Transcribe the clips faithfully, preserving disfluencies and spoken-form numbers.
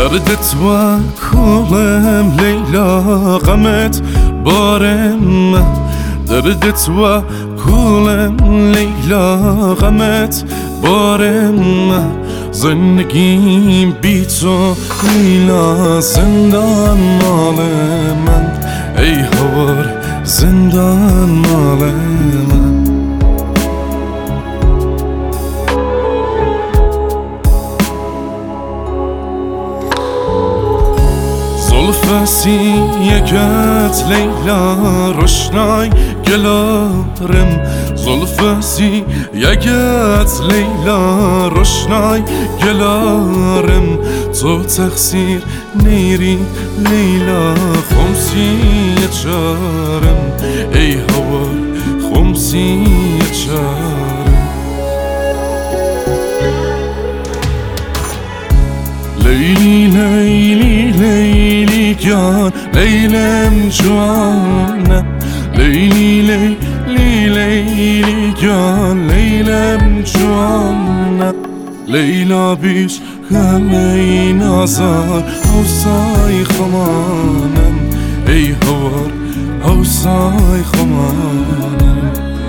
دردت و کولم لیلا غمت بارم دردت و کولم لیلا غمت بارم زندگیم بی تو لیلا زندان مال من ای هوار زندان مال من زلفسی یکت لیلا روشنای گلارم زلفسی یکت لیلا روشنای گلارم تو تقصیر نیری لیلا خمسی چارم ای هوار خمسی چارم لیلی لیلی لیلی جان لیلم جوانه لیلی لیلی لیلی جان لیلم جوانه لیلا بیش همه این آزار حوصای خمانم ای هوار حوصای خمانم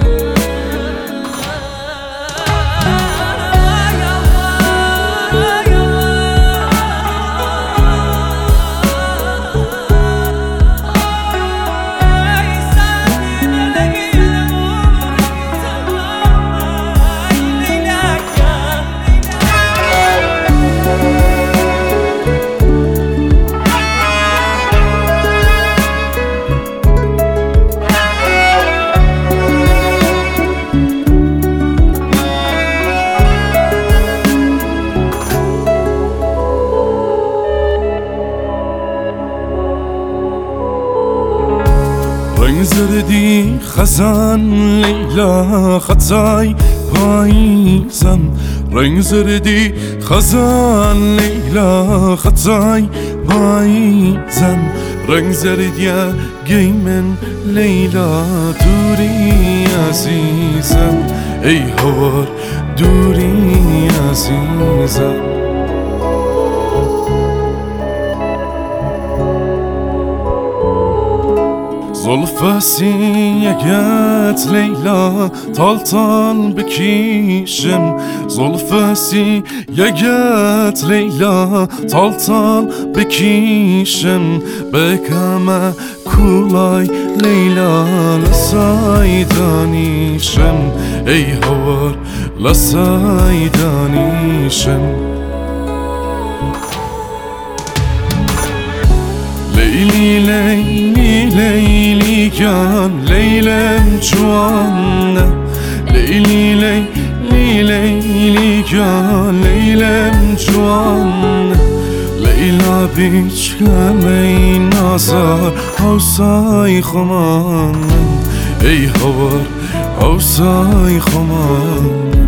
رنگ زردی خزان لیلا خطای پاییزم رنگ زردی خزان لیلا خطای پاییزم رنگ زردی گیمن لیلا دوری عزیزم ای هوار دوری عزیزم زلفسی یکت لیلا تال تال بکیشم زلفسی یکت لیلا تال تال بکیشم بکم کولای لیلا لسای دانیشم ای هوار لسای دانیشم لیلی لیلی لیلی جان لیلم جوانه لیلی لیلی لیلی جان لیلم جوانه لیلا بیچ همه این آزار حوصای خمانم ای هوار حوصای خمانم